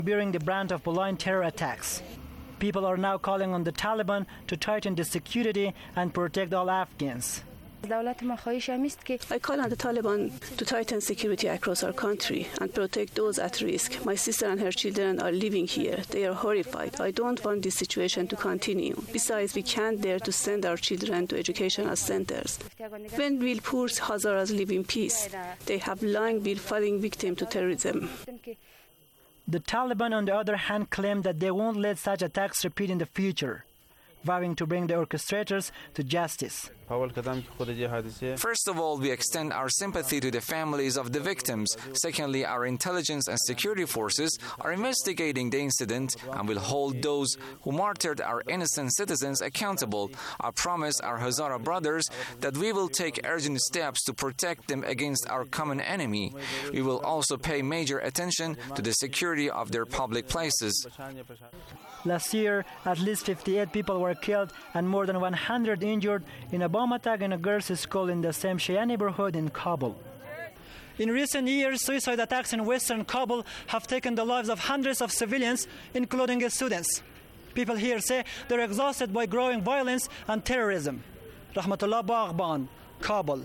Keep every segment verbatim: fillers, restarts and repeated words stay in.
bearing the brand of blind terror attacks. People are now calling on the Taliban to tighten the security and protect all Afghans. I call on the Taliban to tighten security across our country and protect those at risk. My sister and her children are living here. They are horrified. I don't want this situation to continue. Besides, we can't dare to send our children to educational centers. When will poor Hazaras live in peace? They have long been falling victim to terrorism. The Taliban, on the other hand, claim that they won't let such attacks repeat in the future, vowing to bring the orchestrators to justice. First of all, we extend our sympathy to the families of the victims. Secondly, our intelligence and security forces are investigating the incident and will hold those who martyred our innocent citizens accountable. I promise our Hazara brothers that we will take urgent steps to protect them against our common enemy. We will also pay major attention to the security of their public places. Last year, at least fifty-eight people were killed and more than one hundred injured in a bomb attack in a girls' school in the same Shia neighborhood in Kabul. In recent years, suicide attacks in western Kabul have taken the lives of hundreds of civilians, including students. People here say they're exhausted by growing violence and terrorism. Rahmatullah Baghban, Kabul.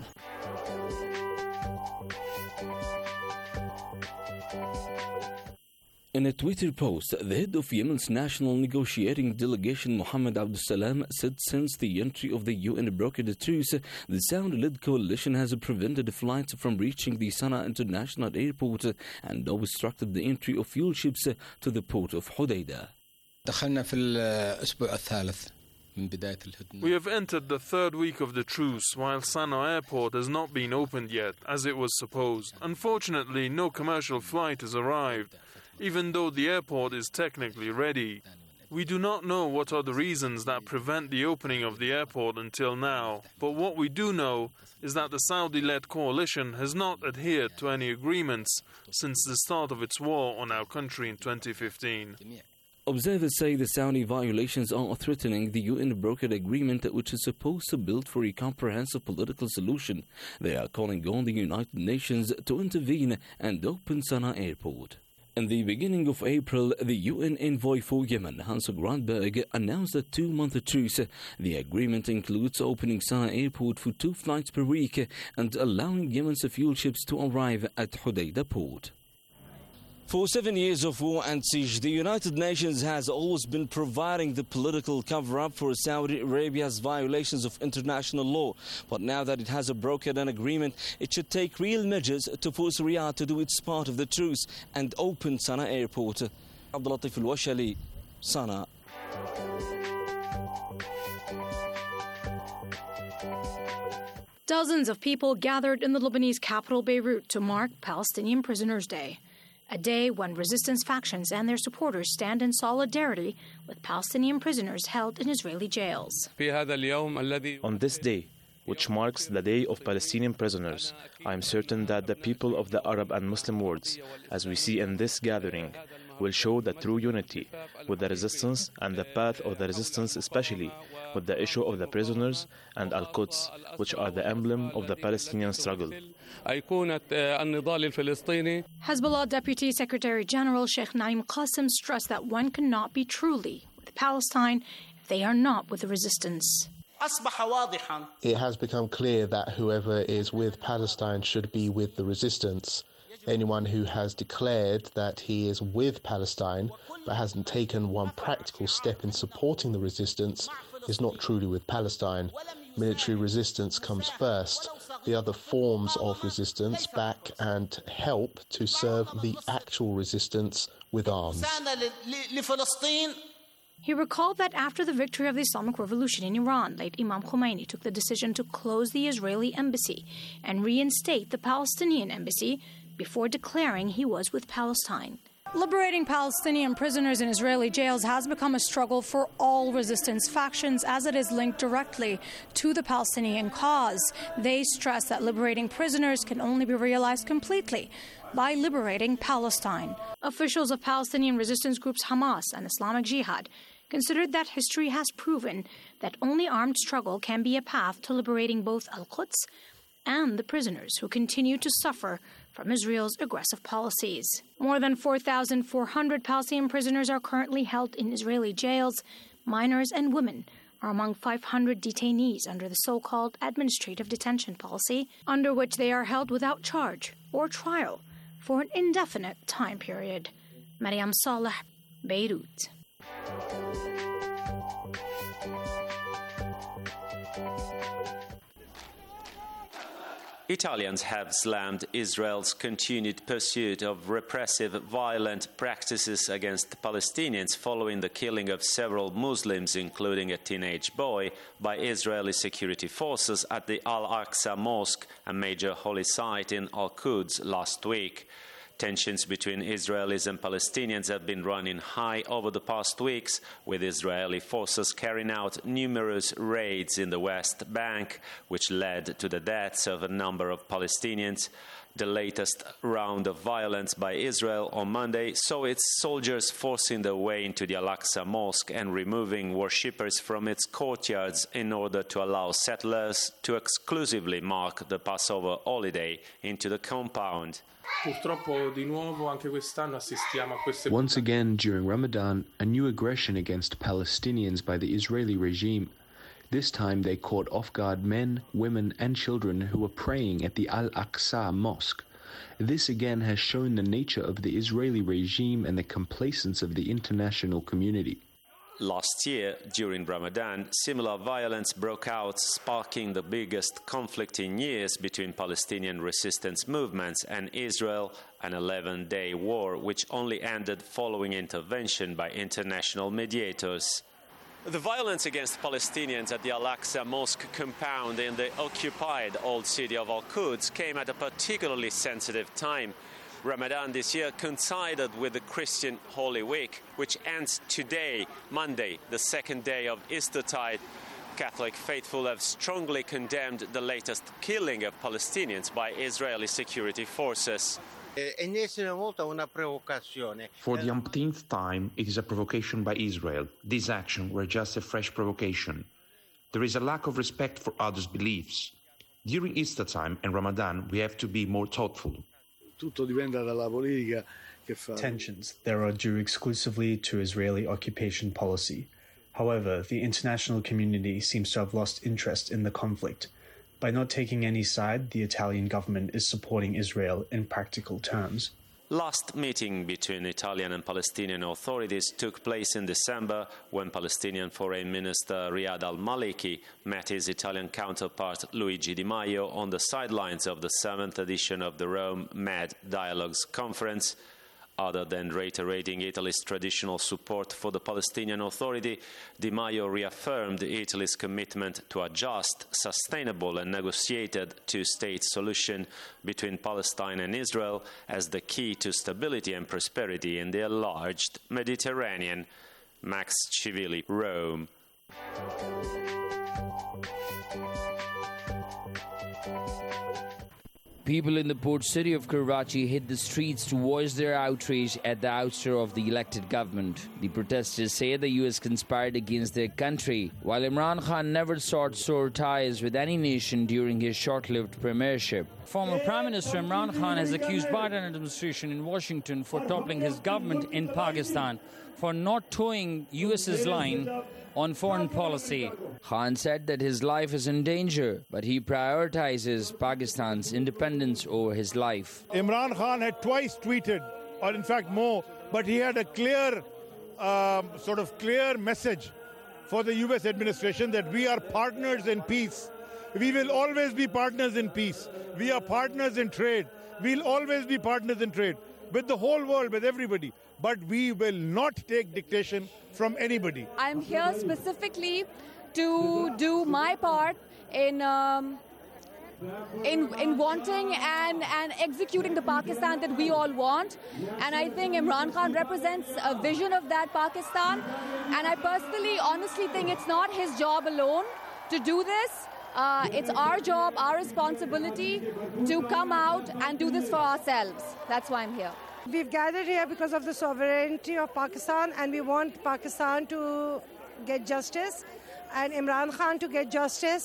In a Twitter post, the head of Yemen's national negotiating delegation, Mohammed Abdul Salam, said since the entry of the U N brokered truce, the Saudi-led coalition has prevented flights from reaching the Sana'a International Airport and obstructed the entry of fuel ships to the port of Hodeidah. We have entered the third week of the truce, while Sana'a Airport has not been opened yet, as it was supposed. Unfortunately, no commercial flight has arrived, even though the airport is technically ready. We do not know what are the reasons that prevent the opening of the airport until now, but what we do know is that the Saudi-led coalition has not adhered to any agreements since the start of its war on our country in twenty fifteen. Observers say the Saudi violations are threatening the U N brokered agreement, which is supposed to build for a comprehensive political solution. They are calling on the United Nations to intervene and open Sana'a Airport. In the beginning of April, the U N envoy for Yemen, Hans Grandberg, announced a two-month truce. The agreement includes opening Sana'a Airport for two flights per week and allowing Yemen's fuel ships to arrive at Hodeidah port. For seven years of war and siege, the United Nations has always been providing the political cover-up for Saudi Arabia's violations of international law. But now that it has brokered an agreement, it should take real measures to force Riyadh to do its part of the truce and open Sana'a Airport. Abdul Latif Al-Washali, Sana'a. Dozens of people gathered in the Lebanese capital Beirut to mark Palestinian Prisoners' Day, a day when resistance factions and their supporters stand in solidarity with Palestinian prisoners held in Israeli jails. On this day, which marks the Day of Palestinian Prisoners, I am certain that the people of the Arab and Muslim worlds, as we see in this gathering, will show the true unity with the resistance and the path of the resistance, especially with the issue of the prisoners and Al-Quds, which are the emblem of the Palestinian struggle. Hezbollah Deputy Secretary General Sheikh Naim Qassem stressed that one cannot be truly with Palestine if they are not with the resistance. It has become clear that whoever is with Palestine should be with the resistance. Anyone who has declared that he is with Palestine but hasn't taken one practical step in supporting the resistance is not truly with Palestine. Military resistance comes first. The other forms of resistance back and help to serve the actual resistance with arms. He recalled that after the victory of the Islamic Revolution in Iran, late Imam Khomeini took the decision to close the Israeli embassy and reinstate the Palestinian embassy before declaring he was with Palestine. Liberating Palestinian prisoners in Israeli jails has become a struggle for all resistance factions as it is linked directly to the Palestinian cause. They stress that liberating prisoners can only be realized completely by liberating Palestine. Officials of Palestinian resistance groups Hamas and Islamic Jihad considered that history has proven that only armed struggle can be a path to liberating both Al-Quds and the prisoners who continue to suffer from Israel's aggressive policies. More than four thousand four hundred Palestinian prisoners are currently held in Israeli jails. Minors and women are among five hundred detainees under the so-called administrative detention policy, under which they are held without charge or trial for an indefinite time period. Mariam Saleh, Beirut. Italians have slammed Israel's continued pursuit of repressive, violent practices against Palestinians following the killing of several Muslims, including a teenage boy, by Israeli security forces at the Al-Aqsa Mosque, a major holy site in Al-Quds, last week. Tensions between Israelis and Palestinians have been running high over the past weeks, with Israeli forces carrying out numerous raids in the West Bank, which led to the deaths of a number of Palestinians. The latest round of violence by Israel on Monday saw its soldiers forcing their way into the Al-Aqsa Mosque and removing worshippers from its courtyards in order to allow settlers to exclusively mark the Passover holiday into the compound. Once again, during Ramadan, a new aggression against Palestinians by the Israeli regime. This time they caught off guard men, women and children who were praying at the Al-Aqsa Mosque. This again has shown the nature of the Israeli regime and the complacence of the international community. Last year, during Ramadan, similar violence broke out, sparking the biggest conflict in years between Palestinian resistance movements and Israel, an eleven-day war which only ended following intervention by international mediators. The violence against Palestinians at the Al-Aqsa Mosque compound in the occupied old city of Al-Quds came at a particularly sensitive time. Ramadan this year coincided with the Christian Holy Week, which ends today, Monday, the second day of Eastertide. Catholic faithful have strongly condemned the latest killing of Palestinians by Israeli security forces. For the umpteenth time, it is a provocation by Israel. This action were just a fresh provocation. There is a lack of respect for others' beliefs. During Easter time and Ramadan, we have to be more thoughtful. Tensions there are due exclusively to Israeli occupation policy. However, the international community seems to have lost interest in the conflict. By not taking any side, the Italian government is supporting Israel in practical terms. Last meeting between Italian and Palestinian authorities took place in December when Palestinian Foreign Minister Riyad al-Maliki met his Italian counterpart Luigi Di Maio on the sidelines of the seventh edition of the Rome-Med Dialogues Conference. Other than reiterating Italy's traditional support for the Palestinian Authority, Di Maio reaffirmed Italy's commitment to a just, sustainable and negotiated two-state solution between Palestine and Israel as the key to stability and prosperity in the enlarged Mediterranean. Max Civili, Rome. People in the port city of Karachi hit the streets to voice their outrage at the ouster of the elected government. The protesters say the U S conspired against their country, while Imran Khan never sought sore ties with any nation during his short-lived premiership. Former Prime Minister Imran Khan has accused Biden administration in Washington for toppling his government in Pakistan, for not towing U S's line on foreign policy. Khan said that his life is in danger, but he prioritizes Pakistan's independence over his life. Imran Khan had twice tweeted, or in fact more, but he had a clear, um, sort of clear message for the U S administration that we are partners in peace. We will always be partners in peace. We are partners in trade. We'll always be partners in trade with the whole world, with everybody. But we will not take dictation from anybody. I'm here specifically to do my part in um, in in wanting and, and executing the Pakistan that we all want. And I think Imran Khan represents a vision of that Pakistan. And I personally, honestly think it's not his job alone to do this. Uh, it's our job, our responsibility to come out and do this for ourselves. That's why I'm here. We've gathered here because of the sovereignty of Pakistan, and we want Pakistan to get justice and Imran Khan to get justice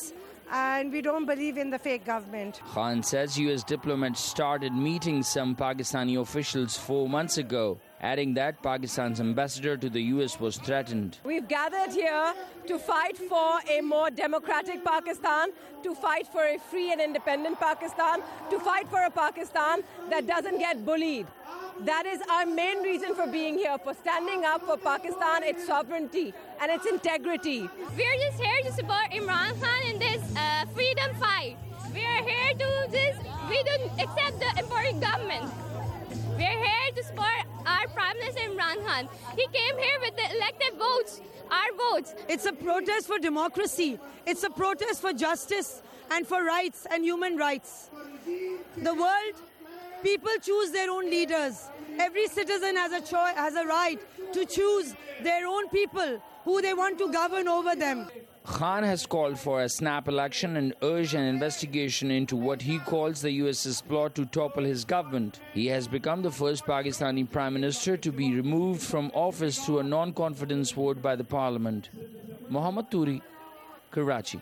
and we don't believe in the fake government. Khan says U S diplomats started meeting some Pakistani officials four months ago, adding that Pakistan's ambassador to the U S was threatened. We've gathered here to fight for a more democratic Pakistan, to fight for a free and independent Pakistan, to fight for a Pakistan that doesn't get bullied. That is our main reason for being here, for standing up for Pakistan, its sovereignty and its integrity. We're just here to support Imran Khan in this uh, freedom fight. We are here to just, we don't accept the important government. We're here to support our Prime Minister Imran Khan. He came here with the elected votes, our votes. It's a protest for democracy. It's a protest for justice and for rights and human rights. The world, people choose their own leaders. Every citizen has a choice, has a right to choose their own people who they want to govern over them. Khan has called for a snap election and urged an investigation into what he calls the U S's plot to topple his government. He has become the first Pakistani Prime Minister to be removed from office through a non-confidence vote by the Parliament. Mohammad Turi, Karachi.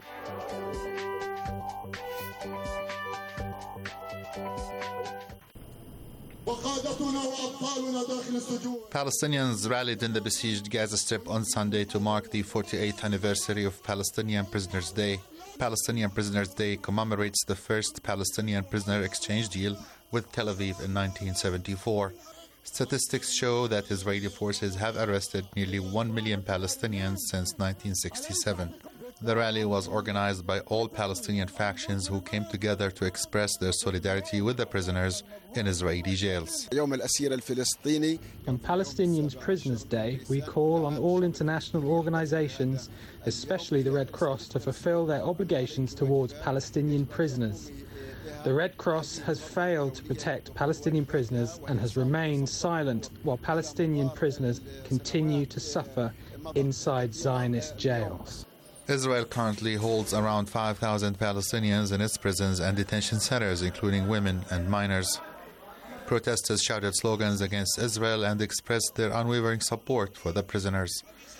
Palestinians rallied in the besieged Gaza Strip on Sunday to mark the forty-eighth anniversary of Palestinian Prisoners' Day. Palestinian Prisoners' Day commemorates the first Palestinian prisoner exchange deal with Tel Aviv in nineteen seventy-four. Statistics show that Israeli forces have arrested nearly one million Palestinians since nineteen sixty-seven. The rally was organized by all Palestinian factions who came together to express their solidarity with the prisoners in Israeli jails. On Palestinians Prisoners' Day, we call on all international organizations, especially the Red Cross, to fulfill their obligations towards Palestinian prisoners. The Red Cross has failed to protect Palestinian prisoners and has remained silent while Palestinian prisoners continue to suffer inside Zionist jails. Israel currently holds around five thousand Palestinians in its prisons and detention centers, including women and minors. Protesters shouted slogans against Israel and expressed their unwavering support for the prisoners.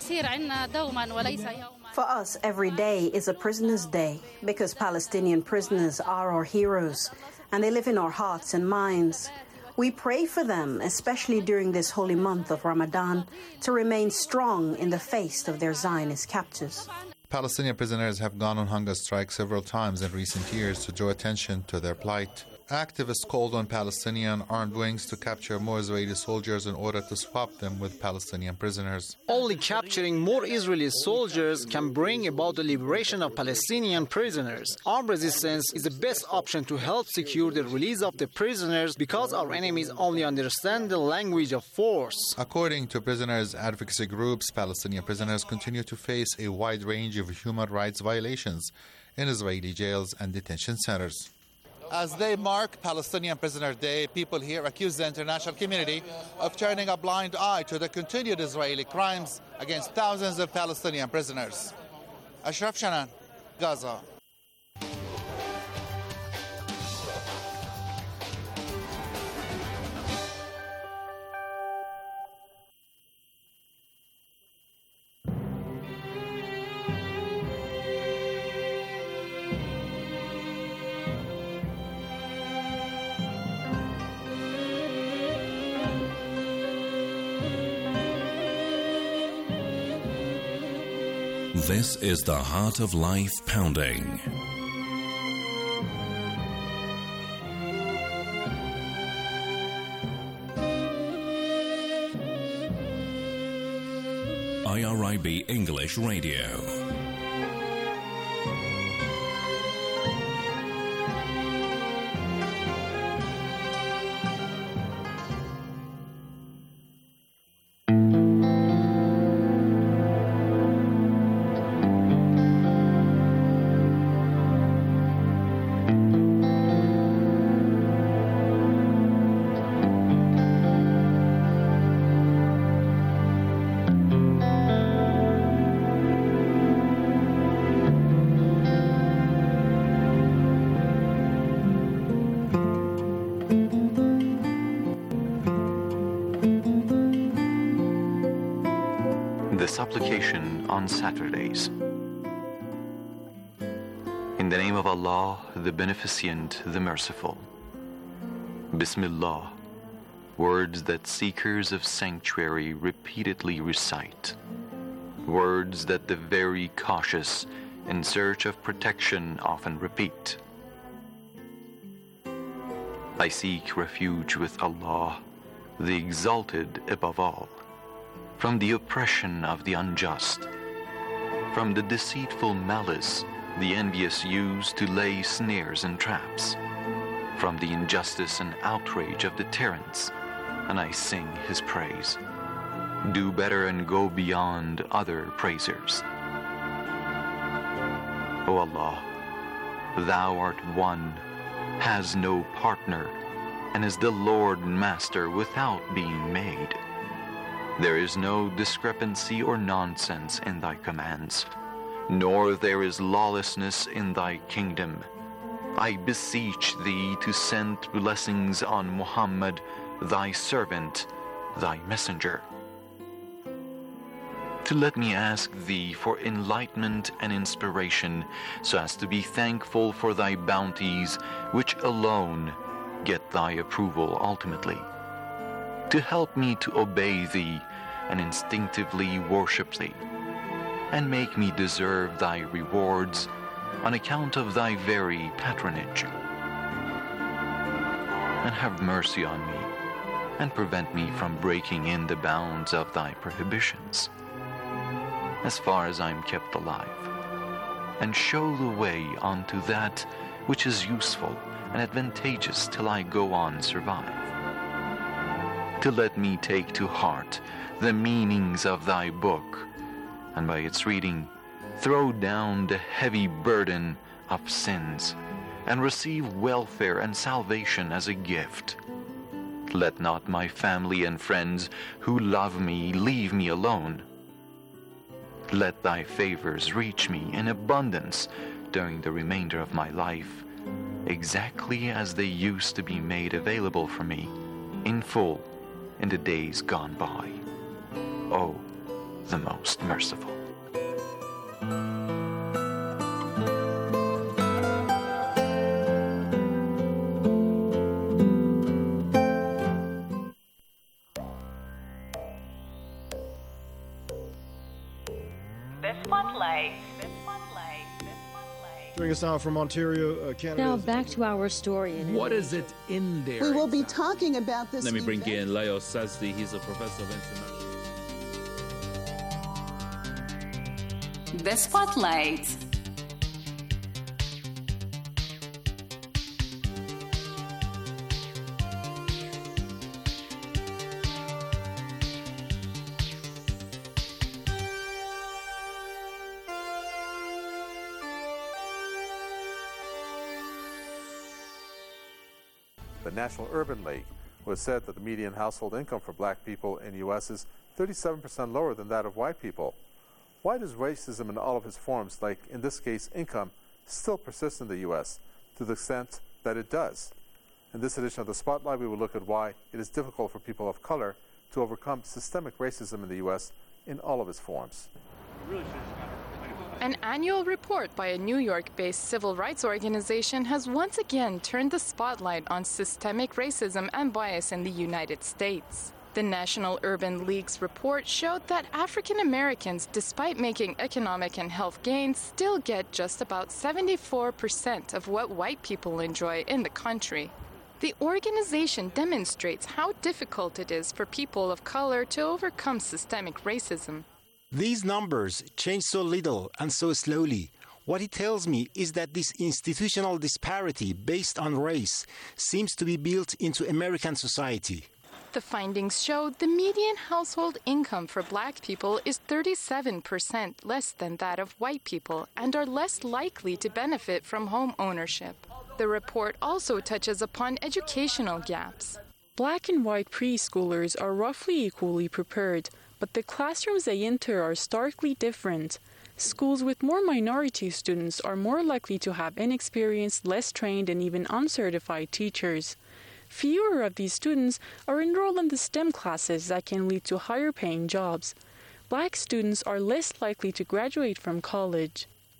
For us, every day is a prisoner's day because Palestinian prisoners are our heroes and they live in our hearts and minds. We pray for them, especially during this holy month of Ramadan, to remain strong in the face of their Zionist captors. Palestinian prisoners have gone on hunger strike several times in recent years to draw attention to their plight. Activists called on Palestinian armed wings to capture more Israeli soldiers in order to swap them with Palestinian prisoners. Only capturing more Israeli soldiers can bring about the liberation of Palestinian prisoners. Armed resistance is the best option to help secure the release of the prisoners because our enemies only understand the language of force. According to prisoners' advocacy groups, Palestinian prisoners continue to face a wide range of human rights violations in Israeli jails and detention centers. As they mark Palestinian Prisoner Day, people here accuse the international community of turning a blind eye to the continued Israeli crimes against thousands of Palestinian prisoners. Ashraf Shanan, Gaza. This is the Heart of Life Pounding. I R I B English Radio. The supplication on Saturdays. In the name of Allah, the Beneficent, the Merciful. Bismillah, words that seekers of sanctuary repeatedly recite. Words that the very cautious in search of protection often repeat. I seek refuge with Allah, the Exalted above all, from the oppression of the unjust, from the deceitful malice the envious use to lay snares and traps, from the injustice and outrage of the tyrants, and I sing his praise. Do better and go beyond other praisers. O Allah, Thou art one, has no partner, and is the Lord and Master without being made. There is no discrepancy or nonsense in Thy commands, nor there is lawlessness in Thy kingdom. I beseech Thee to send blessings on Muhammad, Thy servant, Thy messenger. To let me ask Thee for enlightenment and inspiration, so as to be thankful for Thy bounties, which alone get Thy approval ultimately. To help me to obey Thee and instinctively worship Thee, and make me deserve Thy rewards on account of Thy very patronage. And have mercy on me, and prevent me from breaking in the bounds of Thy prohibitions, as far as I am kept alive, and show the way unto that which is useful and advantageous till I go on survive. To let me take to heart the meanings of Thy book, and by its reading throw down the heavy burden of sins, and receive welfare and salvation as a gift. Let not my family and friends who love me leave me alone. Let Thy favors reach me in abundance during the remainder of my life, exactly as they used to be made available for me in full in the days gone by. O the Most Merciful. Joining us now from Ontario, uh, Canada. Now back to our story. In what is it in there? We will be talking about this. Let me bring event. in Leo Sazdi. He's a professor of international. The Spotlight. The National Urban League, who has said that the median household income for black people in the U S is thirty-seven percent lower than that of white people. Why does racism in all of its forms, like in this case income, still persist in the U S to the extent that it does? In this edition of The Spotlight, we will look at why it is difficult for people of color to overcome systemic racism in the U S in all of its forms. An annual report by a New York-based civil rights organization has once again turned the spotlight on systemic racism and bias in the United States. The National Urban League's report showed that African Americans, despite making economic and health gains, still get just about seventy-four percent of what white people enjoy in the country. The organization demonstrates how difficult it is for people of color to overcome systemic racism. These numbers change so little and so slowly. What it tells me is that this institutional disparity based on race seems to be built into American society. The findings showed the median household income for black people is thirty-seven percent less than that of white people and are less likely to benefit from home ownership. The report also touches upon educational gaps. Black and white preschoolers are roughly equally prepared, but the classrooms they enter are starkly different. Schools with more minority students are more likely to have inexperienced, less trained, and even uncertified teachers. Fewer of these students are enrolled in the STEM classes that can lead to higher paying jobs. Black students are less likely to graduate from college.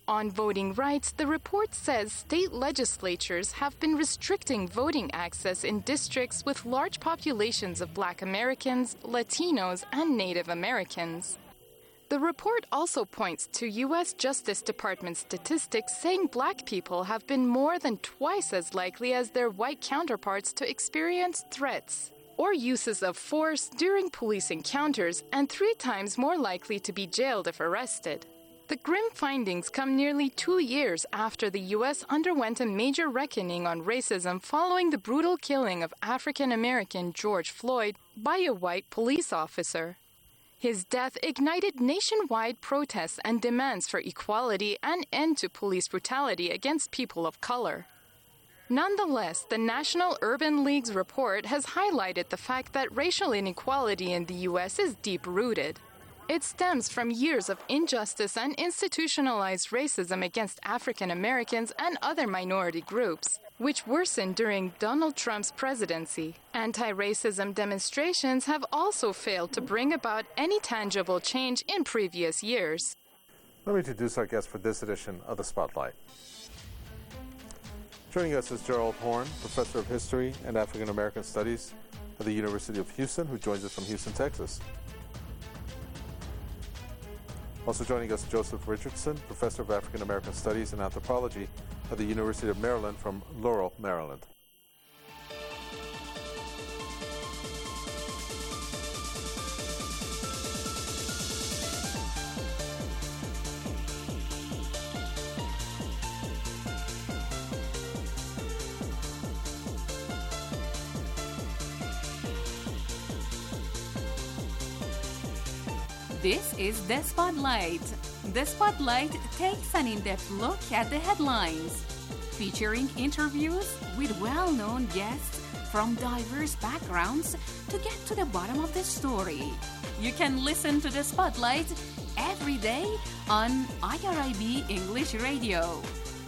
On voting rights, the report says state legislatures have been restricting voting access in districts with large populations of Black Americans, Latinos, and Native Americans. The report also points to U S Justice Department statistics saying Black people have been more than twice as likely as their white counterparts to experience threats or uses of force during police encounters, and three times more likely to be jailed if arrested. The grim findings come nearly two years after the U S underwent a major reckoning on racism following the brutal killing of African-American George Floyd by a white police officer. His death ignited nationwide protests and demands for equality and end to police brutality against people of color. Nonetheless, the National Urban League's report has highlighted the fact that racial inequality in the U S is deep-rooted. It stems from years of injustice and institutionalized racism against African Americans and other minority groups, which worsened during Donald Trump's presidency. Anti-racism demonstrations have also failed to bring about any tangible change in previous years. Let me introduce our guest for this edition of the Spotlight. Joining us is Gerald Horne, Professor of History and African American Studies at the University of Houston, who joins us from Houston, Texas. Also joining us, Joseph Richardson, Professor of African American Studies and Anthropology at the University of Maryland from Laurel, Maryland. This is The Spotlight. The Spotlight takes an in-depth look at the headlines, featuring interviews with well-known guests from diverse backgrounds to get to the bottom of the story. You can listen to The Spotlight every day on I R I B English Radio.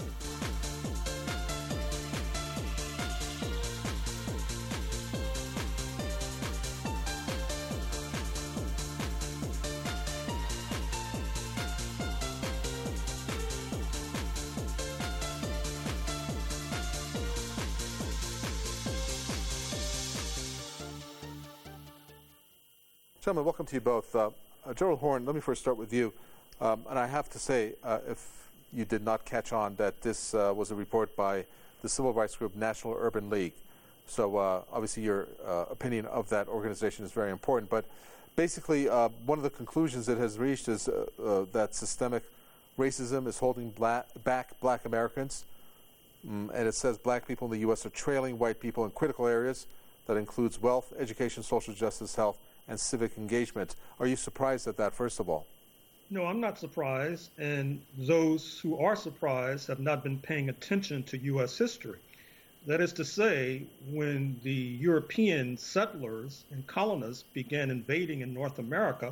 Gentlemen, welcome to you both. Uh, uh, Gerald Horne, let me first start with you. Um, and I have to say, uh, if you did not catch on, that this uh, was a report by the civil rights group National Urban League. So uh, obviously your uh, opinion of that organization is very important. But basically, uh, one of the conclusions it has reached is uh, uh, that systemic racism is holding black, back black Americans. Mm, and it says black people in the U S are trailing white people in critical areas. That includes wealth, education, social justice, health, and civic engagement. Are you surprised at that, first of all? No, I'm not surprised, and those who are surprised have not been paying attention to U S history. That is to say, when the European settlers and colonists began invading in North America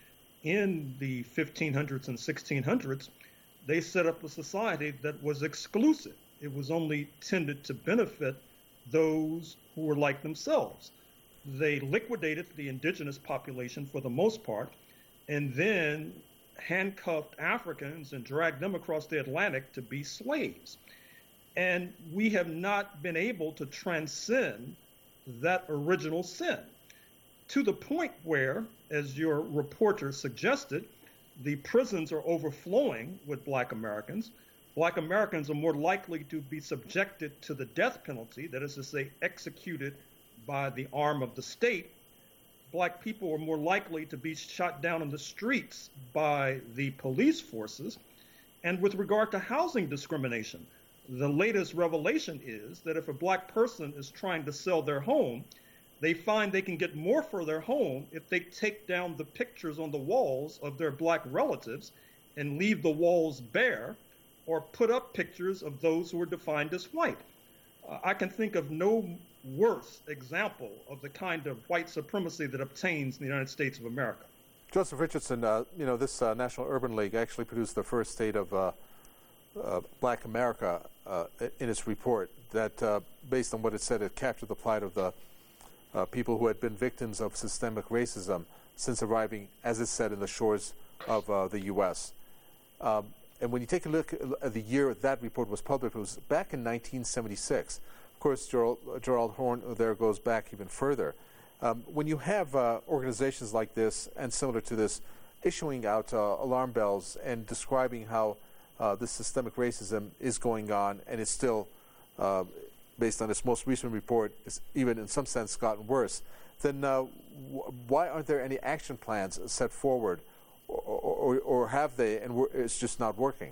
in the fifteen hundreds and sixteen hundreds, they set up a society that was exclusive. It was only tended to benefit those who were like themselves. They liquidated the indigenous population for the most part, and then handcuffed Africans and dragged them across the Atlantic to be slaves. And we have not been able to transcend that original sin, to the point where, as your reporter suggested, the prisons are overflowing with black Americans. Black Americans are more likely to be subjected to the death penalty, that is to say, executed by the arm of the state. Black people are more likely to be shot down in the streets by the police forces. And with regard to housing discrimination, the latest revelation is that if a black person is trying to sell their home, they find they can get more for their home if they take down the pictures on the walls of their black relatives and leave the walls bare, or put up pictures of those who are defined as white. Uh, I can think of no worse example of the kind of white supremacy that obtains in the United States of America. Joseph Richardson, uh, you know, this uh, National Urban League actually produced the first state of uh, uh, black America uh, in its report that, uh, based on what it said, it captured the plight of the uh, people who had been victims of systemic racism since arriving, as it said, in the shores of uh, the U S Um, and when you take a look at the year that report was published, it was back in nineteen seventy-six. Of course, Gerald, Gerald Horne there goes back even further. Um, when you have uh, organizations like this and similar to this issuing out uh, alarm bells and describing how uh, this systemic racism is going on and it's still, uh, based on its most recent report, is even in some sense gotten worse, then uh, w- why aren't there any action plans set forward, or, or, or have they, and we're, it's just not working?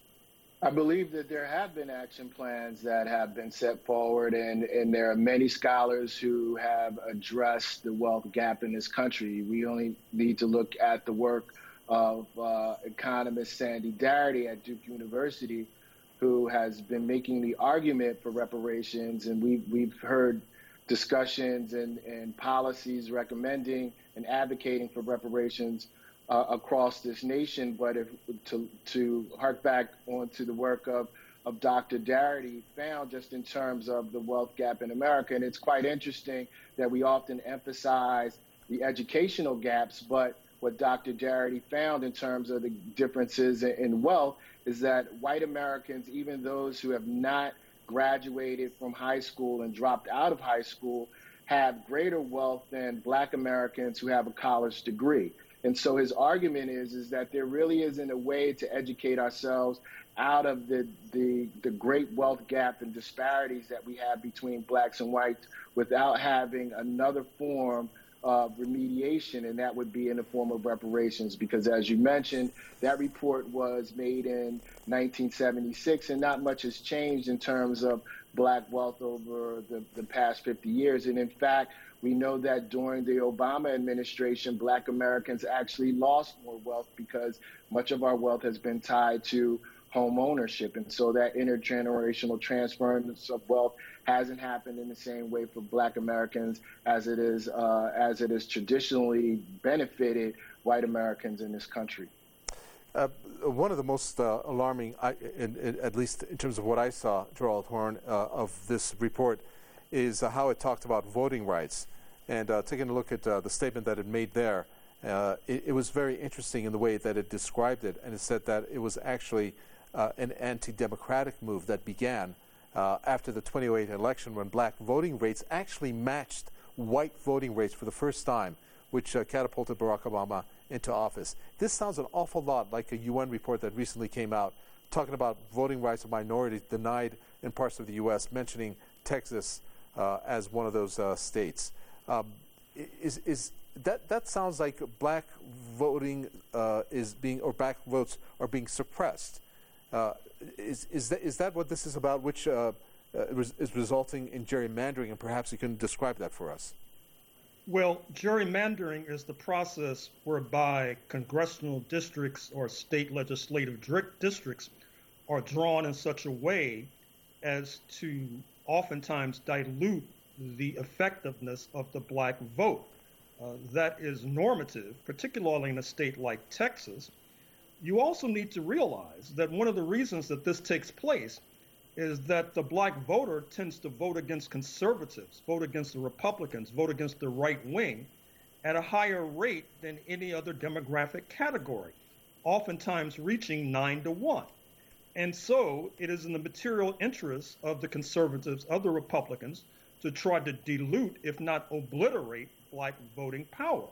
I believe that there have been action plans that have been set forward, and, and there are many scholars who have addressed the wealth gap in this country. We only need to look at the work of uh, economist Sandy Darity at Duke University, who has been making the argument for reparations, and we've, we've heard discussions and, and policies recommending and advocating for reparations Uh, across this nation. But if to to hark back onto the work of, of Doctor Darity found just in terms of the wealth gap in America, and it's quite interesting that we often emphasize the educational gaps, but what Doctor Darity found in terms of the differences in, in wealth is that white Americans, even those who have not graduated from high school and dropped out of high school, have greater wealth than black Americans who have a college degree. And so his argument is, is that there really isn't a way to educate ourselves out of the, the, the great wealth gap and disparities that we have between blacks and whites without having another form of remediation, and that would be in the form of reparations. Because as you mentioned, that report was made in nineteen seventy-six, and not much has changed in terms of black wealth over the, the past fifty years. And in fact, we know that during the Obama administration, black Americans actually lost more wealth because much of our wealth has been tied to home ownership. And so that intergenerational transference of wealth hasn't happened in the same way for black Americans as it is uh, as it has traditionally benefited white Americans in this country. Uh, one of the most uh, alarming, I, in, in, at least in terms of what I saw, Gerald Horne, uh, of this report, is uh, how it talked about voting rights. And uh, taking a look at uh, the statement that it made there, uh, it, it was very interesting in the way that it described it. And it said that it was actually uh, an anti-democratic move that began uh, after the twenty oh eight election, when black voting rates actually matched white voting rates for the first time, which uh, catapulted Barack Obama into office. This sounds an awful lot like a U N report that recently came out talking about voting rights of minorities denied in parts of the U S, mentioning Texas uh, as one of those uh, states. Um, is is that that sounds like black voting uh, is being, or black votes are being suppressed? Uh, is is that is that what this is about? Which uh, uh, res- is resulting in gerrymandering, and perhaps you can describe that for us. Well, gerrymandering is the process whereby congressional districts or state legislative districts are drawn in such a way as to oftentimes dilute the effectiveness of the black vote. Uh, that is normative, particularly in a state like Texas. You also need to realize that one of the reasons that this takes place is that the black voter tends to vote against conservatives, vote against the Republicans, vote against the right wing at a higher rate than any other demographic category, oftentimes reaching nine to one. And so it is in the material interests of the conservatives, of the Republicans, to try to dilute, if not obliterate, black voting power.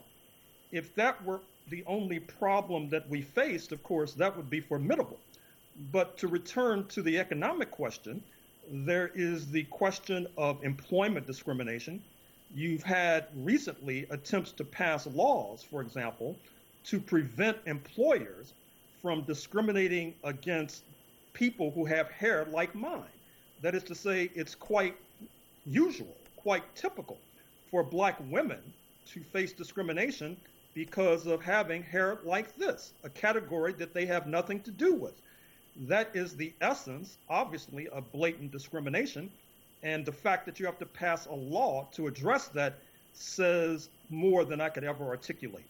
If that were the only problem that we faced, of course, that would be formidable. But to return to the economic question, there is the question of employment discrimination. You've had recently attempts to pass laws, for example, to prevent employers from discriminating against people who have hair like mine. That is to say, it's quite usual, quite typical for black women to face discrimination because of having hair like this, a category that they have nothing to do with. That is the essence, obviously, of blatant discrimination. And the fact that you have to pass a law to address that says more than I could ever articulate.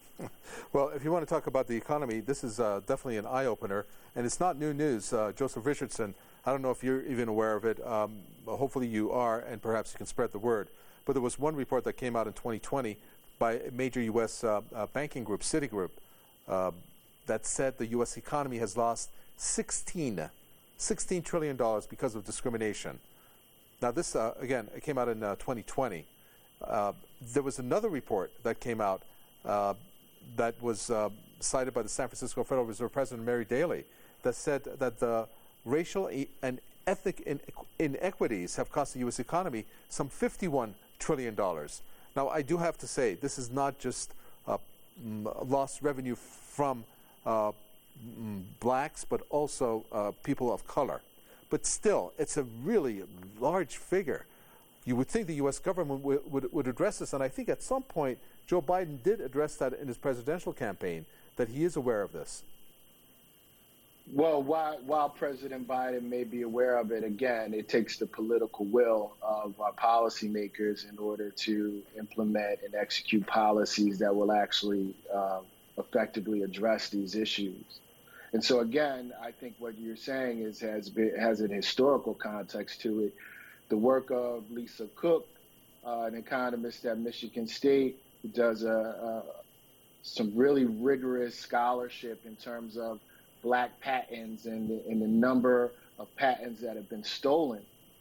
Well, if you want to talk about the economy, this is uh, definitely an eye-opener. And it's not new news. Uh, Joseph Richardson, I don't know if you're even aware of it. Um, hopefully you are, and perhaps you can spread the word. But there was one report that came out in twenty twenty by a major U S uh, uh, banking group, Citigroup, uh, that said the U S economy has lost sixteen, sixteen trillion dollars because of discrimination. Now this, uh, again, it came out in uh, twenty twenty. Uh, there was another report that came out uh, that was uh, cited by the San Francisco Federal Reserve President Mary Daly that said that the racial and ethnic inequities have cost the U S economy some fifty-one trillion dollars. Now, I do have to say, this is not just uh, lost revenue from uh, blacks, but also uh, people of color. But still, it's a really large figure. You would think the U S government w- would, would address this, and I think at some point Joe Biden did address that in his presidential campaign, that he is aware of this. Well, while, while President Biden may be aware of it, again, it takes the political will of our policymakers in order to implement and execute policies that will actually uh, effectively address these issues. And so, again, I think what you're saying is has been, has an historical context to it. The work of Lisa Cook, uh, an economist at Michigan State, who does a, a, some really rigorous scholarship in terms of black patents and the, and the number of patents that have been stolen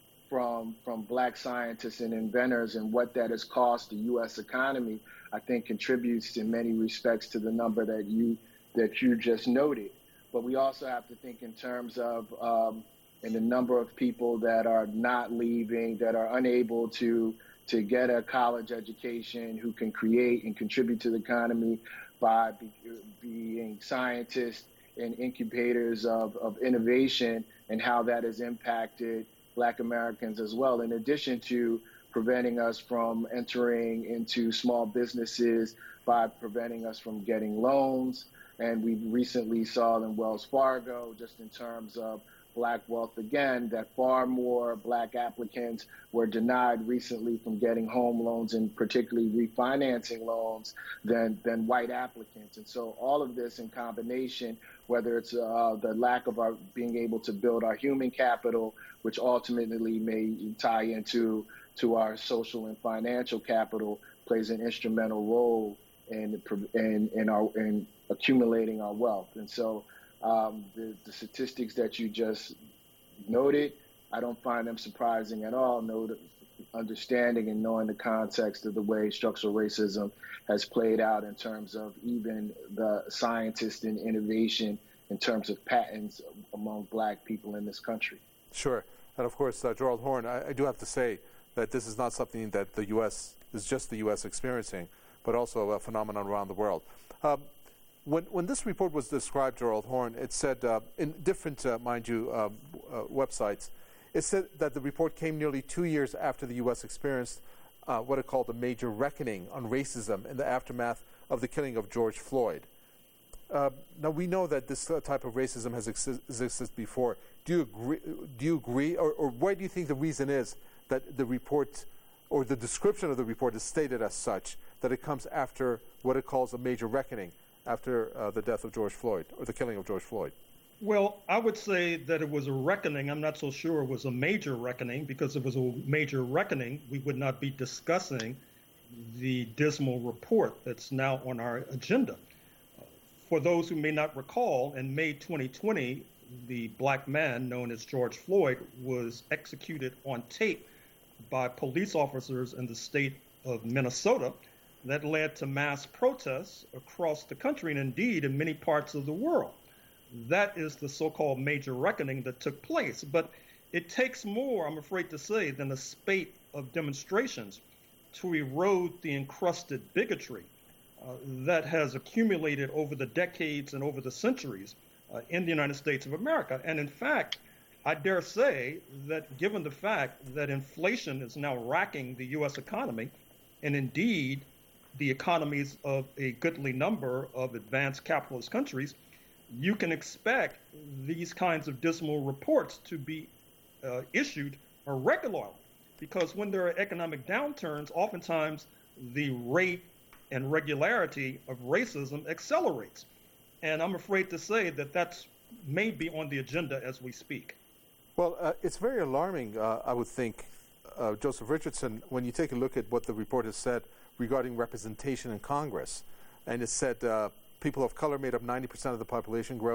from from black scientists and inventors, and what that has cost the U S economy, I think contributes in many respects to the number that you that you just noted. But we also have to think in terms of um, and the number of people that are not leaving, that are unable to to get a college education, who can create and contribute to the economy by be, being scientists and incubators of, of innovation, and how that has impacted Black Americans as well, in addition to preventing us from entering into small businesses by preventing us from getting loans. And we recently saw in Wells Fargo, just in terms of Black wealth again, that far more Black applicants were denied recently from getting home loans, and particularly refinancing loans, than than white applicants. And so all of this in combination, whether it's uh, the lack of our being able to build our human capital, which ultimately may tie into to our social and financial capital, plays an instrumental role in in, in our in accumulating our wealth. And so Um, the, the statistics that you just noted, I don't find them surprising at all. Know the understanding and knowing the context of the way structural racism has played out in terms of even the scientists and innovation in terms of patents among Black people in this country. Sure. And of course, uh, Gerald Horne, I, I do have to say that this is not something that the U S is just the U S experiencing, but also a phenomenon around the world. Um, When when this report was described, Gerald Horne, it said uh, in different, uh, mind you, uh, uh, websites, it said that the report came nearly two years after the U S experienced uh, what it called a major reckoning on racism in the aftermath of the killing of George Floyd. Uh, now we know that this uh, type of racism has exi- existed before. Do you agree? Do you agree, or, or why do you think the reason is that the report, or the description of the report, is stated as such, that it comes after what it calls a major reckoning, after uh, the death of George Floyd, or the killing of George Floyd? Well, I would say that it was a reckoning. I'm not so sure it was a major reckoning, because if it was a major reckoning, we would not be discussing the dismal report that's now on our agenda. For those who may not recall, in May twenty twenty, the black man known as George Floyd was executed on tape by police officers in the state of Minnesota. That led to mass protests across the country, and indeed in many parts of the world. That is the so-called major reckoning that took place. But it takes more, I'm afraid to say, than a spate of demonstrations to erode the encrusted bigotry uh, that has accumulated over the decades and over the centuries uh, in the United States of America. And in fact, I dare say that given the fact that inflation is now racking the U S economy, and indeed the economies of a goodly number of advanced capitalist countries, you can expect these kinds of dismal reports to be uh, issued regularly. Because when there are economic downturns, oftentimes the rate and regularity of racism accelerates. And I'm afraid to say that that's maybe on the agenda as we speak. Well, uh, it's very alarming, uh, I would think, uh, Joseph Richardson, when you take a look at what the report has said regarding representation in Congress. And it said uh, people of color made up ninety percent of the population growth.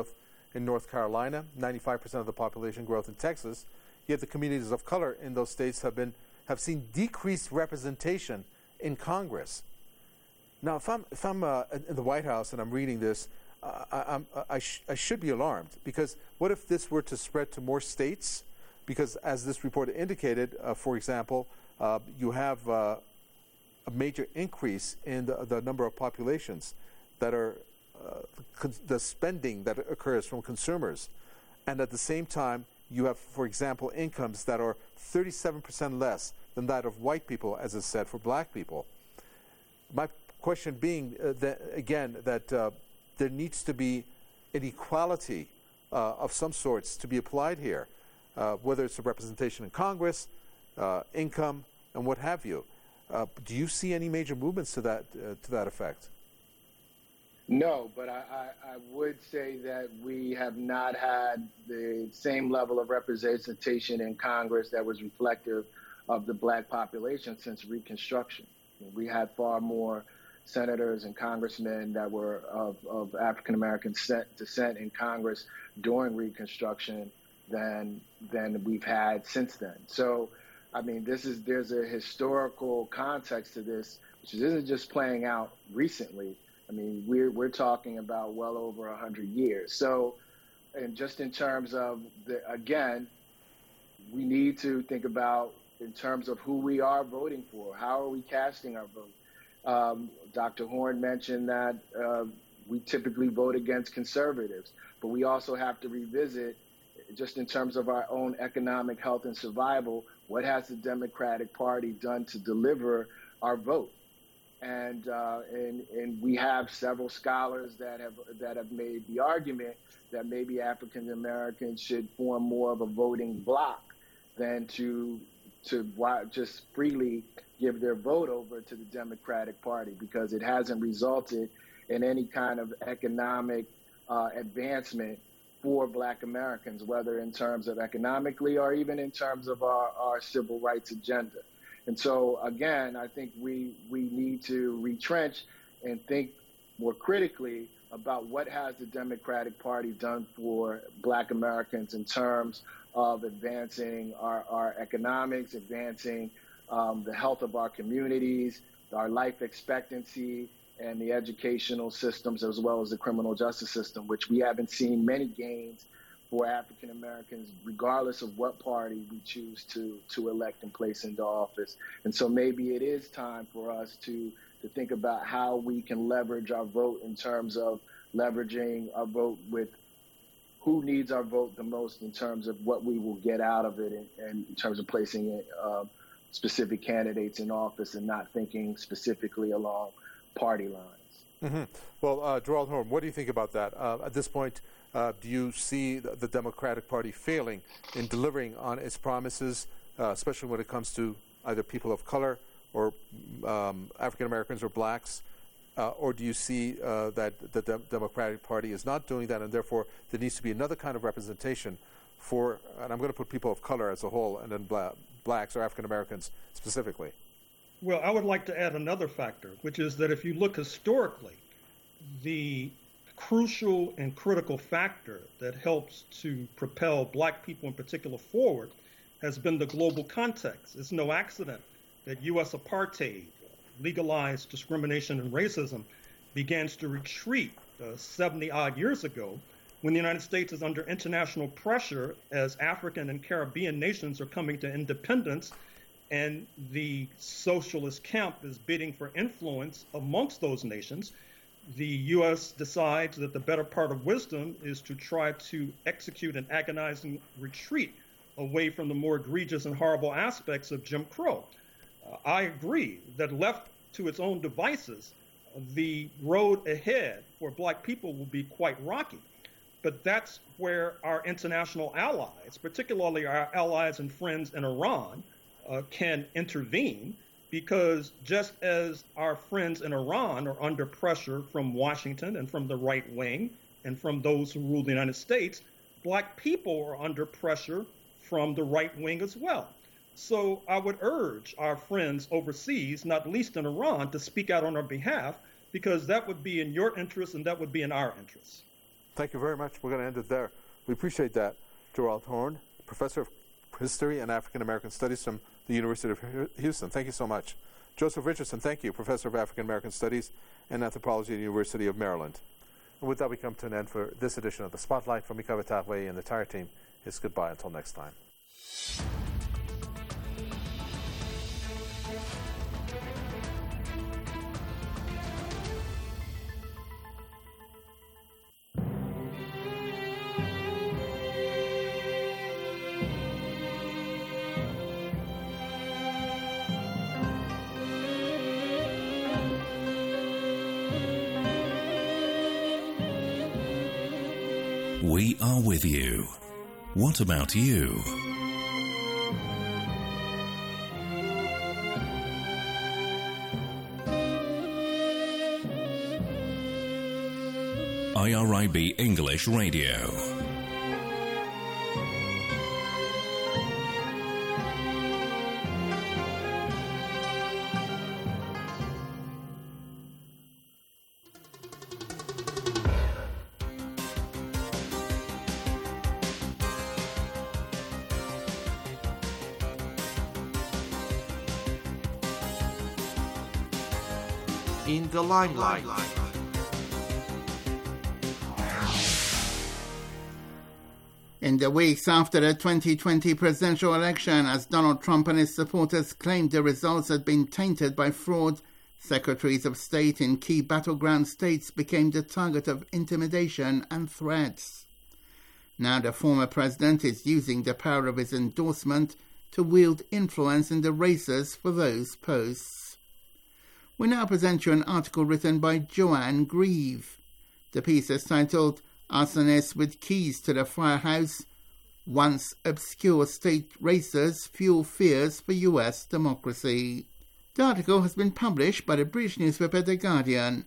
in North Carolina, ninety-five percent of the population growth in Texas, yet the communities of color in those states have been have seen decreased representation in Congress. Now, if I'm if I'm uh, in the White House and I'm reading this, uh, I, I'm, I, sh- I should be alarmed, because what if this were to spread to more states? Because as this report indicated, uh, for example, uh, you have uh, a major increase in the, the number of populations that are uh, con- the spending that occurs from consumers, and at the same time, you have, for example, incomes that are thirty-seven percent less than that of white people, as is said for black people. My question being, uh, that, again, that uh, there needs to be an equality uh, of some sorts to be applied here, uh, whether it's a representation in Congress, uh, income, and what have you. Uh, do you see any major movements to that uh, to that effect? No, but I, I, I would say that we have not had the same level of representation in Congress that was reflective of the black population since Reconstruction. We had far more senators and congressmen that were of, of African-American descent in Congress during Reconstruction than than we've had since then. So, I mean, this is there's a historical context to this, which isn't just playing out recently. I mean, we're we're talking about well over a hundred years. So, and just in terms of the, again, we need to think about in terms of who we are voting for. How are we casting our vote? Um, Doctor Horne mentioned that uh, we typically vote against conservatives, but we also have to revisit, just in terms of our own economic health and survival, what has the Democratic Party done to deliver our vote? And, uh, and and we have several scholars that have that have made the argument that maybe African Americans should form more of a voting bloc than to to just freely give their vote over to the Democratic Party, because it hasn't resulted in any kind of economic uh, advancement for Black Americans, whether in terms of economically or even in terms of our, our civil rights agenda. And so, again, I think we we need to retrench and think more critically about what has the Democratic Party done for Black Americans in terms of advancing our, our economics, advancing um, the health of our communities, our life expectancy, and the educational systems, as well as the criminal justice system, which we haven't seen many gains for African Americans, regardless of what party we choose to to elect and place into office. And so maybe it is time for us to to think about how we can leverage our vote in terms of leveraging our vote with who needs our vote the most, in terms of what we will get out of it, and, and in terms of placing it, uh, specific candidates in office and not thinking specifically along party lines. Mm-hmm. Well, uh, Gerald Horne, what do you think about that? Uh, at this point, uh, do you see the, the Democratic Party failing in delivering on its promises, uh, especially when it comes to either people of color or um, African Americans or blacks? Uh, or do you see uh, that the De- Democratic Party is not doing that, and therefore there needs to be another kind of representation for, and I'm going to put people of color as a whole, and then bla- blacks or African Americans specifically? Well, I would like to add another factor, which is that if you look historically, the crucial and critical factor that helps to propel black people in particular forward has been the global context. It's no accident that U S apartheid, legalized discrimination and racism, begins to retreat uh, seventy odd years ago, when the United States is under international pressure as African and Caribbean nations are coming to independence, and the socialist camp is bidding for influence amongst those nations. The U S decides that the better part of wisdom is to try to execute an agonizing retreat away from the more egregious and horrible aspects of Jim Crow. Uh, I agree that left to its own devices, the road ahead for black people will be quite rocky. But that's where our international allies, particularly our allies and friends in Iran, uh, can intervene, because just as our friends in Iran are under pressure from Washington and from the right wing and from those who rule the United States, black people are under pressure from the right wing as well. So I would urge our friends overseas, not least in Iran, to speak out on our behalf, because that would be in your interest and that would be in our interest. Thank you very much. We're going to end it there. We appreciate that. Gerald Horne, Professor of History and African American Studies from the University of Houston. Thank you so much. Joseph Richardson, thank you, Professor of African American Studies and Anthropology at the University of Maryland. And with that, we come to an end for this edition of The Spotlight. From Mika Batahwe and the entire team, it's goodbye until next time. We are with you. What about you? I R I B English Radio. In the limelight. In the weeks after the twenty twenty presidential election, as Donald Trump and his supporters claimed the results had been tainted by fraud, secretaries of state in key battleground states became the target of intimidation and threats. Now the former president is using the power of his endorsement to wield influence in the races for those posts. We now present you an article written by Joanne Grieve. The piece is titled Arsonists with Keys to the Firehouse, Once Obscure State Races Fuel Fears for U S Democracy. The article has been published by the British newspaper The Guardian.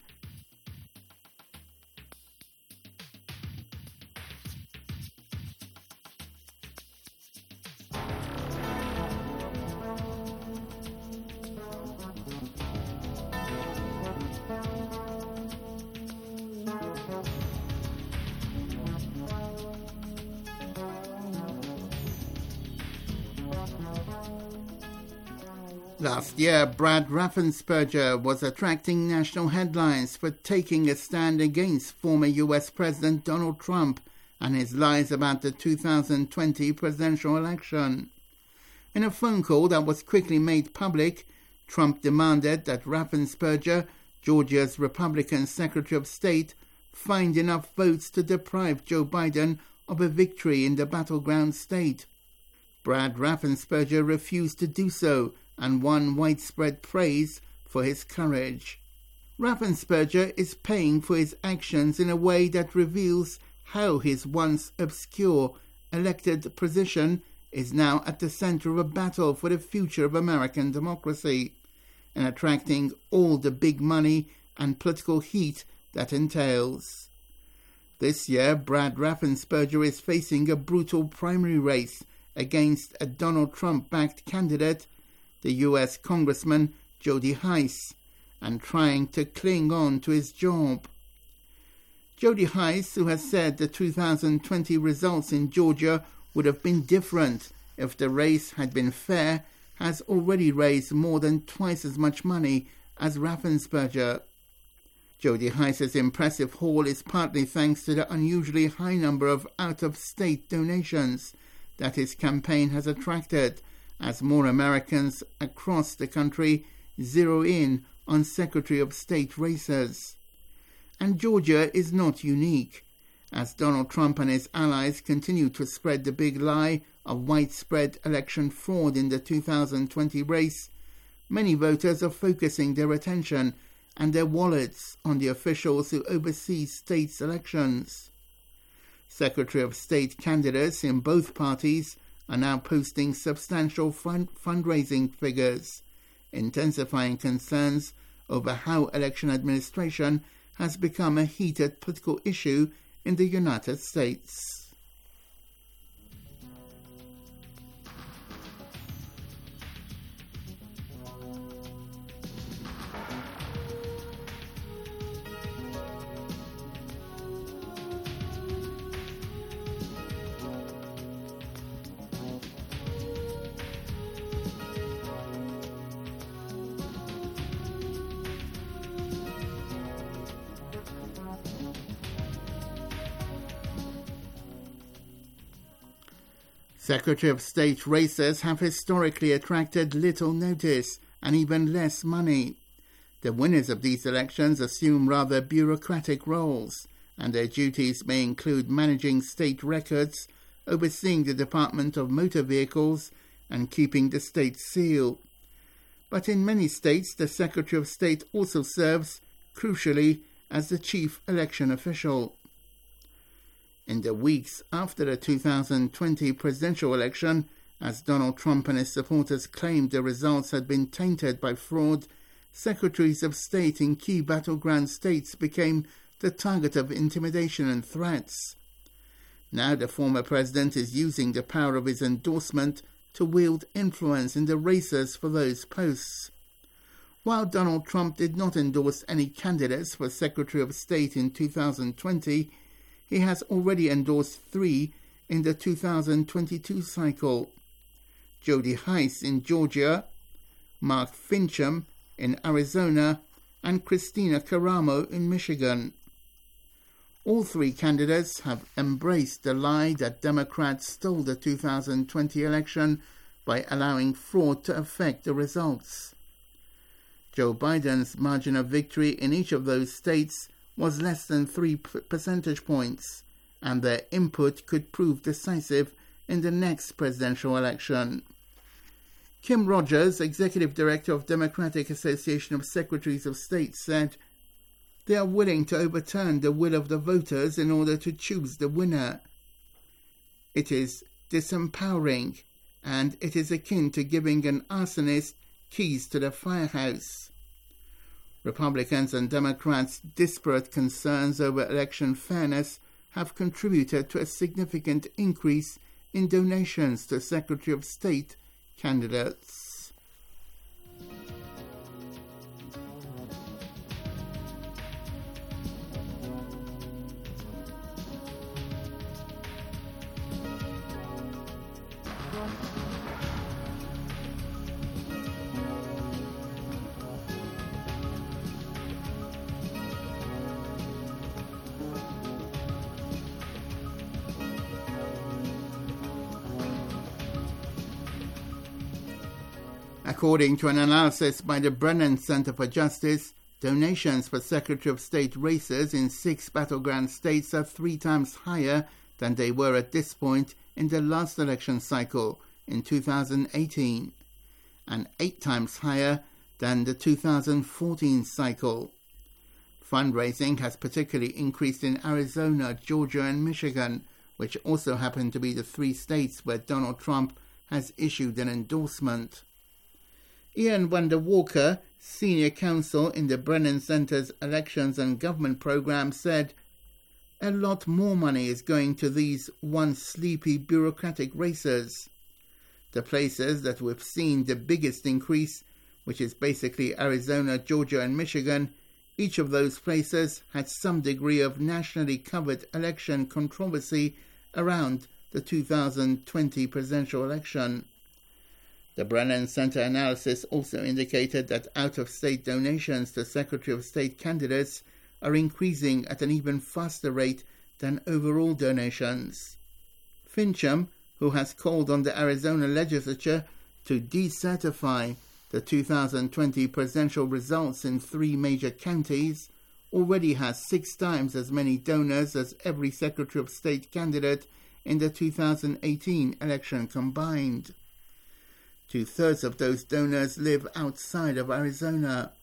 Last year, Brad Raffensperger was attracting national headlines for taking a stand against former U S President Donald Trump and his lies about the two thousand twenty presidential election. In a phone call that was quickly made public, Trump demanded that Raffensperger, Georgia's Republican Secretary of State, find enough votes to deprive Joe Biden of a victory in the battleground state. Brad Raffensperger refused to do so and won widespread praise for his courage. Raffensperger is paying for his actions in a way that reveals how his once obscure elected position is now at the center of a battle for the future of American democracy and attracting all the big money and political heat that entails. This year, Brad Raffensperger is facing a brutal primary race against a Donald Trump-backed candidate, the U S Congressman Jody Hice, and trying to cling on to his job. Jody Hice, who has said the two thousand twenty results in Georgia would have been different if the race had been fair, has already raised more than twice as much money as Raffensperger. Jody Hice's impressive haul is partly thanks to the unusually high number of out-of-state donations that his campaign has attracted, as more Americans across the country zero in on Secretary of State races. And Georgia is not unique. As Donald Trump and his allies continue to spread the big lie of widespread election fraud in the two thousand twenty race, many voters are focusing their attention and their wallets on the officials who oversee states' elections. Secretary of State candidates in both parties are now posting substantial fund- fundraising figures, intensifying concerns over how election administration has become a heated political issue in the United States. Secretary of State races have historically attracted little notice and even less money. The winners of these elections assume rather bureaucratic roles, and their duties may include managing state records, overseeing the Department of Motor Vehicles, and keeping the state seal. But in many states, the Secretary of State also serves, crucially, as the chief election official. In the weeks after the two thousand twenty presidential election, as Donald Trump and his supporters claimed the results had been tainted by fraud, secretaries of state in key battleground states became the target of intimidation and threats. Now the former president is using the power of his endorsement to wield influence in the races for those posts. While Donald Trump did not endorse any candidates for Secretary of State in two thousand twenty, he has already endorsed three in the two thousand twenty-two cycle. Jody Hice in Georgia, Mark Finchem in Arizona, and Christina Karamo in Michigan. All three candidates have embraced the lie that Democrats stole the two thousand twenty election by allowing fraud to affect the results. Joe Biden's margin of victory in each of those states was less than three percentage points, and their input could prove decisive in the next presidential election. Kim Rogers, Executive Director of Democratic Association of Secretaries of State, said, "They are willing to overturn the will of the voters in order to choose the winner. It is disempowering, and it is akin to giving an arsonist keys to the firehouse." Republicans and Democrats' disparate concerns over election fairness have contributed to a significant increase in donations to Secretary of State candidates. According to an analysis by the Brennan Center for Justice, donations for Secretary of State races in six battleground states are three times higher than they were at this point in the last election cycle in two thousand eighteen, and eight times higher than the two thousand fourteen cycle. Fundraising has particularly increased in Arizona, Georgia, and Michigan, which also happen to be the three states where Donald Trump has issued an endorsement. Ian Wonder Walker, senior counsel in the Brennan Center's Elections and Government Program, said, "A lot more money is going to these once sleepy bureaucratic races. The places that we've seen the biggest increase, which is basically Arizona, Georgia, and Michigan, each of those places had some degree of nationally covered election controversy around the two thousand twenty presidential election." The Brennan Center analysis also indicated that out-of-state donations to Secretary of State candidates are increasing at an even faster rate than overall donations. Finchem, who has called on the Arizona legislature to decertify the two thousand twenty presidential results in three major counties, already has six times as many donors as every Secretary of State candidate in the two thousand eighteen election combined. Two-thirds of those donors live outside of Arizona.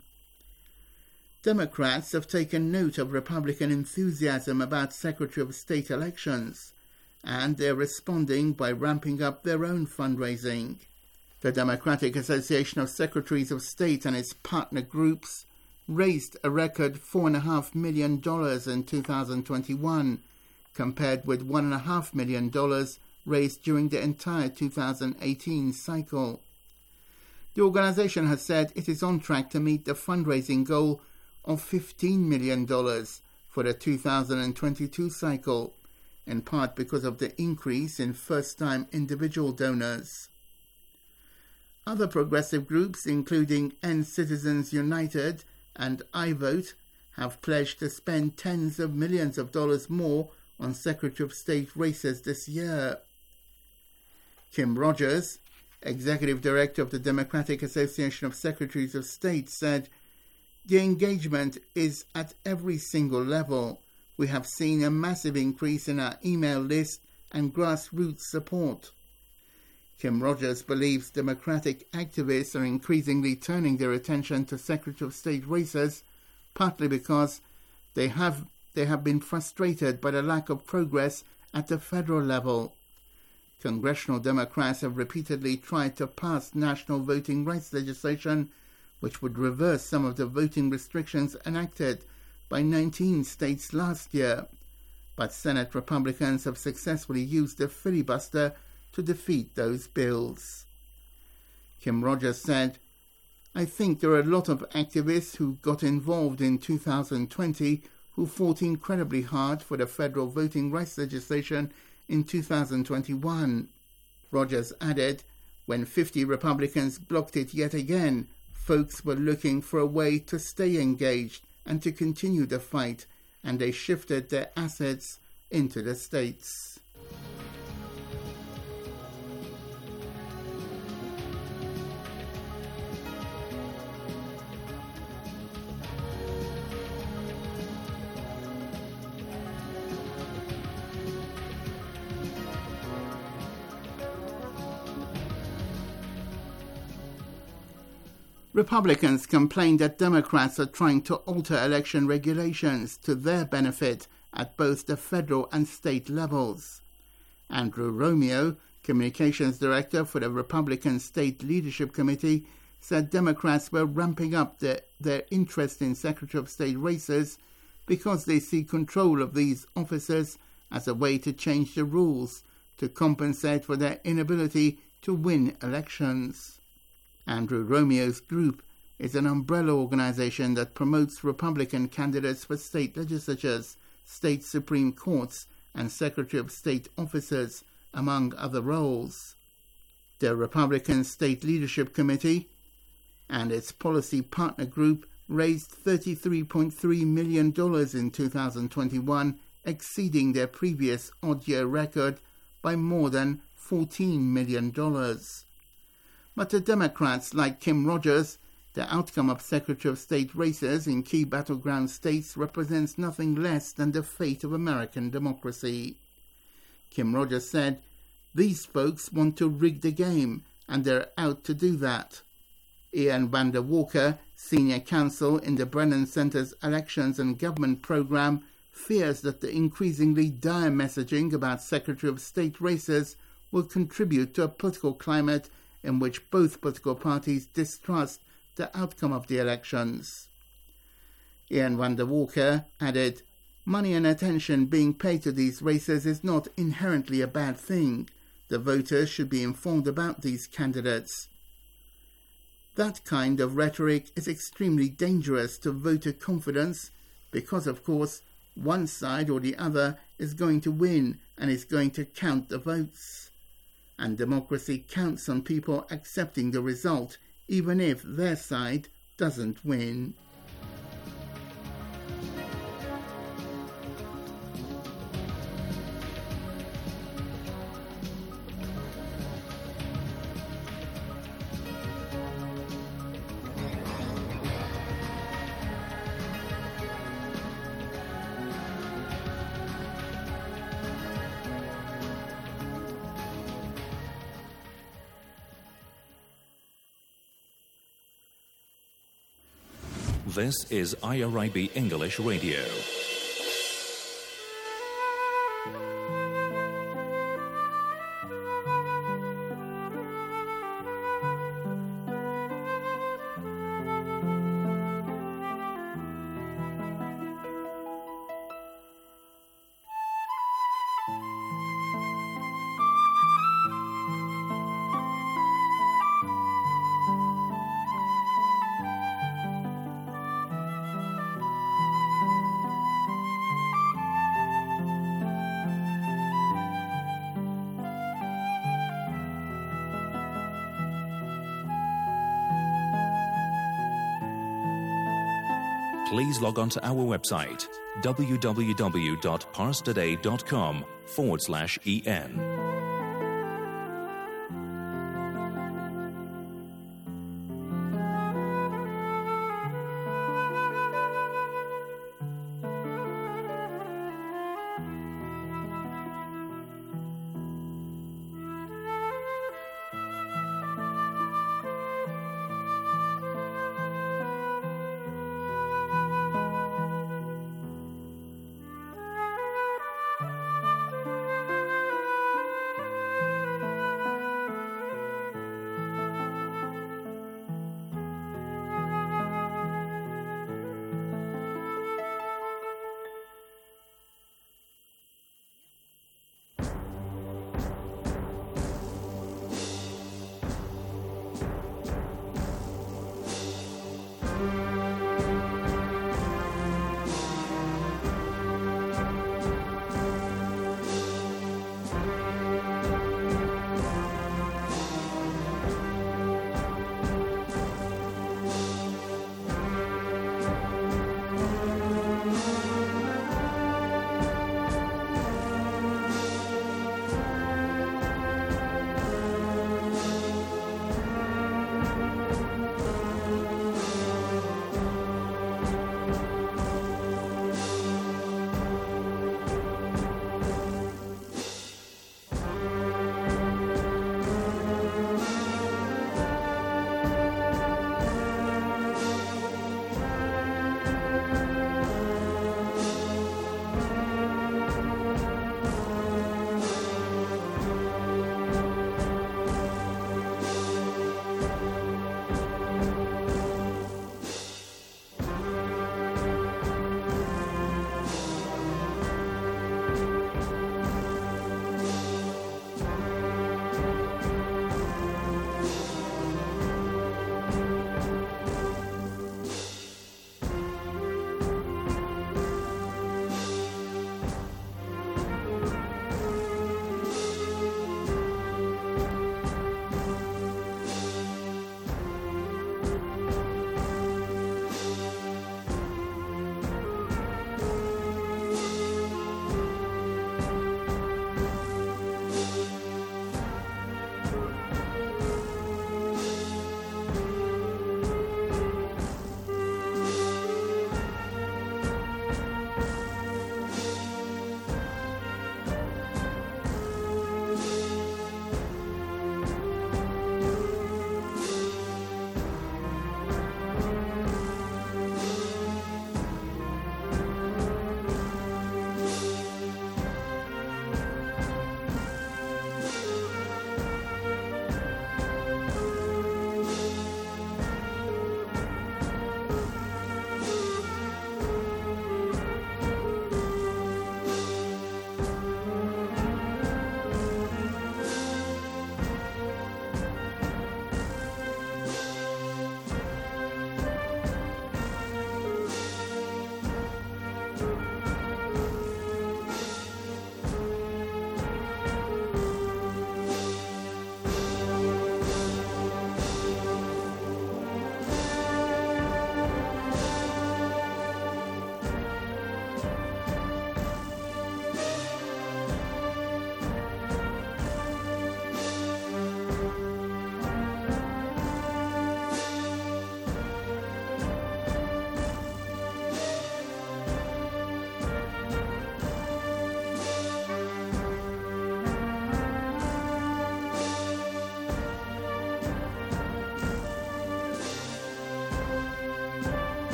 Democrats have taken note of Republican enthusiasm about Secretary of State elections, and they're responding by ramping up their own fundraising. The Democratic Association of Secretaries of State and its partner groups raised a record four point five million dollars in two thousand twenty-one, compared with one point five million dollars raised during the entire two thousand eighteen cycle. The organization has said it is on track to meet the fundraising goal of fifteen million dollars for the two thousand twenty-two cycle, in part because of the increase in first-time individual donors. Other progressive groups, including End Citizens United and iVote, have pledged to spend tens of millions of dollars more on Secretary of State races this year. Kim Rogers, Executive Director of the Democratic Association of Secretaries of State, said, "The engagement is at every single level. We have seen a massive increase in our email list and grassroots support." Kim Rogers believes Democratic activists are increasingly turning their attention to Secretary of State races, partly because they have they have been frustrated by the lack of progress at the federal level. Congressional Democrats have repeatedly tried to pass national voting rights legislation, which would reverse some of the voting restrictions enacted by nineteen states last year. But Senate Republicans have successfully used the filibuster to defeat those bills. Kim Rogers said, "I think there are a lot of activists who got involved in two thousand twenty who fought incredibly hard for the federal voting rights legislation in two thousand twenty-one. Rogers added, "When fifty Republicans blocked it yet again, folks were looking for a way to stay engaged and to continue the fight, and they shifted their assets into the states." Republicans complained that Democrats are trying to alter election regulations to their benefit at both the federal and state levels. Andrew Romeo, Communications Director for the Republican State Leadership Committee, said Democrats were ramping up their, their interest in Secretary of State races because they see control of these officers as a way to change the rules to compensate for their inability to win elections. Andrew Romeo's group is an umbrella organization that promotes Republican candidates for state legislatures, state Supreme Courts, and Secretary of State offices, among other roles. The Republican State Leadership Committee and its policy partner group raised thirty-three point three million dollars in two thousand twenty-one, exceeding their previous odd-year record by more than fourteen million dollars. But to Democrats like Kim Rogers, the outcome of Secretary of State races in key battleground states represents nothing less than the fate of American democracy. Kim Rogers said, "These folks want to rig the game, and they're out to do that." Ian Vander Walker, senior counsel in the Brennan Center's Elections and Government program, fears that the increasingly dire messaging about Secretary of State races will contribute to a political climate in which both political parties distrust the outcome of the elections. Ian Vander Walker added, "Money and attention being paid to these races is not inherently a bad thing. The voters should be informed about these candidates. That kind of rhetoric is extremely dangerous to voter confidence because, of course, one side or the other is going to win and is going to count the votes. And democracy counts on people accepting the result, even if their side doesn't win." This is I R I B English Radio. Please log on to our website, www.parstoday.com forward slash en.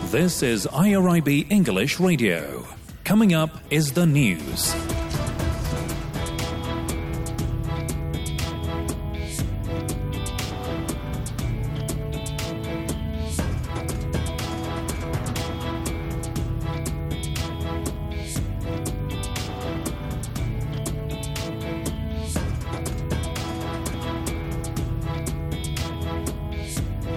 This is I R I B English Radio. Coming up is the news.